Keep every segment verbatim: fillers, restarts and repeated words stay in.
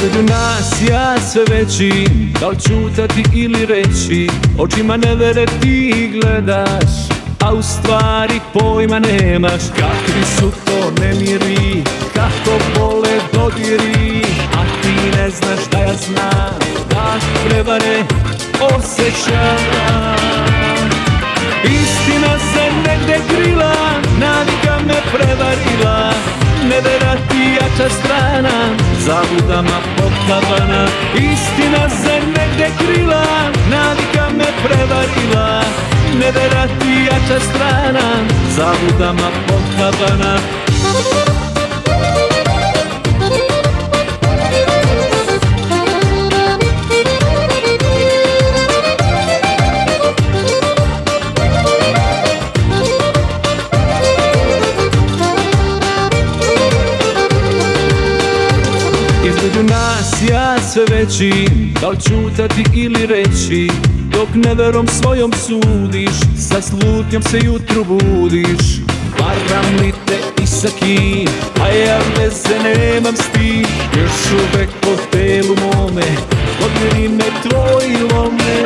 Između nas ja sve veći, da li čutati ili reći, očima nevere ti gledaš, a u stvari pojma nemaš. Kakvi su to nemiri, kako bole dodiri, a ti ne znaš da ja znam, da prevare osjećam. Istina se negde krila, navika me prevarila, nevera ti jača strana, zabludama potkapana. Istina se negde krila, navika me prevarila, nevera ti jača strana, zabludama potkapana. Između nas ja sve veći, da li čutati ili reći, dok neverom svojom sudiš, sa slutnjom se jutru budiš. Varam li te i sa kim, a ja veze nemam s tim, još uvek po telu mome, odmeri me tvoji lome.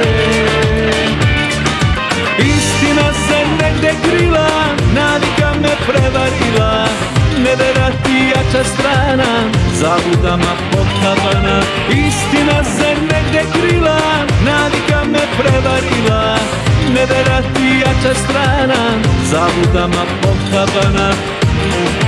Istina se negde krila, navika me prevarila, nevera ti jača strana, zabludama potkapana. Istina se negde krila, navika me prevarila, nevera ti jača strana, zabludama potkapana.